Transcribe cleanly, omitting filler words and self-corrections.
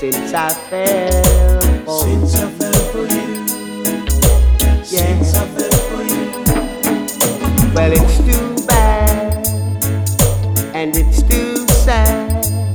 since I fell for you. Since I fell for you. Yeah. Since I fell for you. Well, it's too bad and it's too sad